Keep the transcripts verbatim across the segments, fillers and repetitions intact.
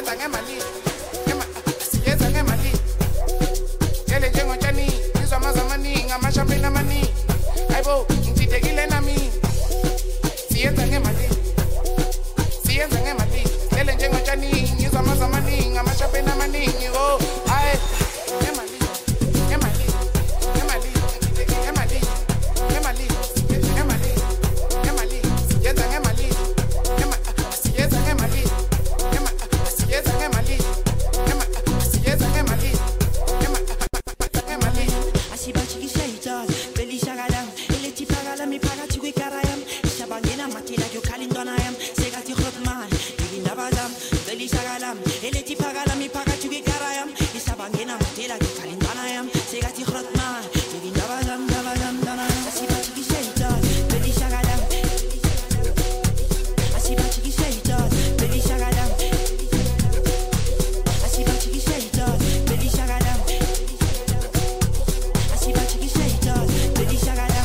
siyenza ngemali siyenza ngemali yele njengotshani izwa amazwi amaningi amashampeni amaningi hayibo ngididekile nami siyenza ngemali siyenza ngemali yele njengotshani izwa amazwi amaningi amashampeni amaningi oh hayi ngemali ngemali ngemali ngemali ngemali ngemali ngemali siyenza ngemali siyenza ngemali siyenza ngemali siyenza ngemali ngemali asibachikisha itazi belishakala elethi phakala miphakathi kwikarayam ishabangena mathela yokalindwana yam sekathi hotman indaba zam belishakala elethi phakala miphakathi kwikarayam ishabangena mathela yokalindwana yam sekathi hotman indaba zam indaba zam indaba asibachikisha itazi belishakala asibachikisha itazi belishakala asibachikisha itazi belishakala asibachikisha itazi belishakala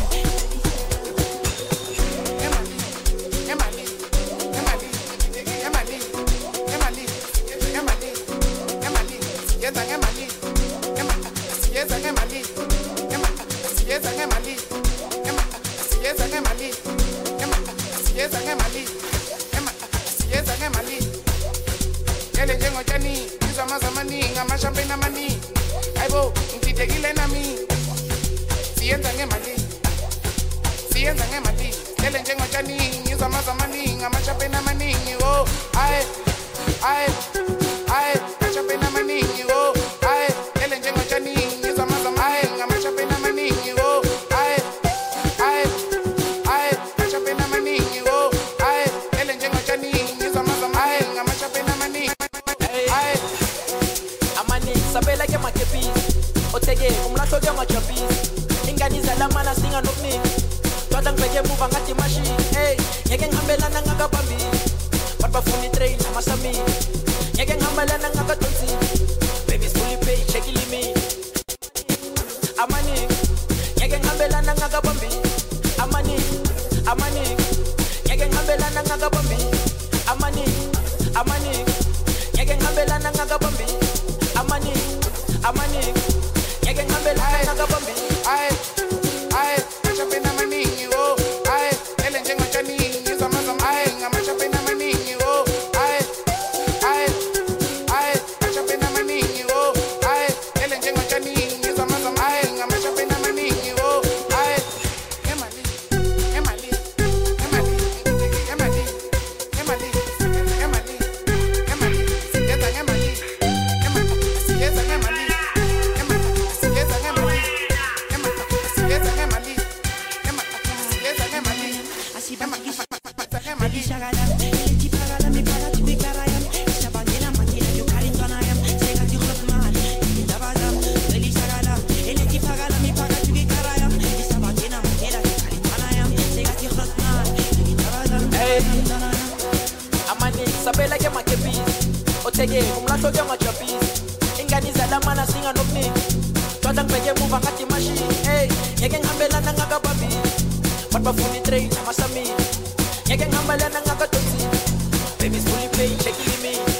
ngemali ngemali ngemali ngemali ngemali ngemali siyenza ngemali siyenza ngemali siyenza ngemali siyenza ngemali siyenza ngemali siyenza ngemali yele njengotshani izwa amazwi amaningi amashampeni amaningi hayibo ngididekile nami siyenza ngemali siyenza ngemali yele njengotshani izwa amazwi amaningi amashampeni amaningi oh hayi hayi hayi amashampeni amaningi oh hayi yele njengotshani izwa amazwi amaningi amashampeni amaningi oh hayi hayi hayi amashampeni amaningi oh hayi yele njengotshani izwa amazwi amaningi amashampeni amaningi hayi amaningi sabela ke makepisi otheke umlahlo ke majapisi ingane zalamana singa nokunika twada ngibheke emuva ngathi imashini hey ngeke ngihambelana ngakabambile but bafuna itrain amasamini ngeke ngihambelana ngakadonsini baby fully pay check ilimit amaningi ngeke ngihambelana ngakabambile amaningi amaningi ngeke ngihambelana ngakabambile amaningi amaningi ngeke ngihambelana ngakabambile amaningi amaningi ngeke ngihambelana ngakabambile hayi hayi amashampeni amaningi oh hayi yele njengotshani izwa amazwi amaningi amashampeni amaningi oh hayi hayi hayi amashampeni amaningi oh hayi yele njengotshani izwa amazwi amaningi amashampeni amaningi oh hayi ngemali ngemali ngemali ngemali ngemali ngemali ngemali siyenza ngemali siyenza ngemali siyenza ngemali siyenza ngemali siyenza ngemali asibachikisha belishakala elethi phakala miphakathi kwikarayam ishabangena mathela yokalindwana yam sekathi hotman indaba zam belishakala elethi phakala miphakathi kwikarayam ishabangena mathela yokalindwana yam sekathi hotman indaba zam indaba amaningi sabela ke makepisi otheke umlahlo ke majapisi ingane zalamana singa nokunika twada ngibheke emuva ngathi imashini hey ngeke ngihambelana ngakabambile but bafuna itrain amasamini ngeke ngihambelana ngakadonsini baby fully pay check ilimit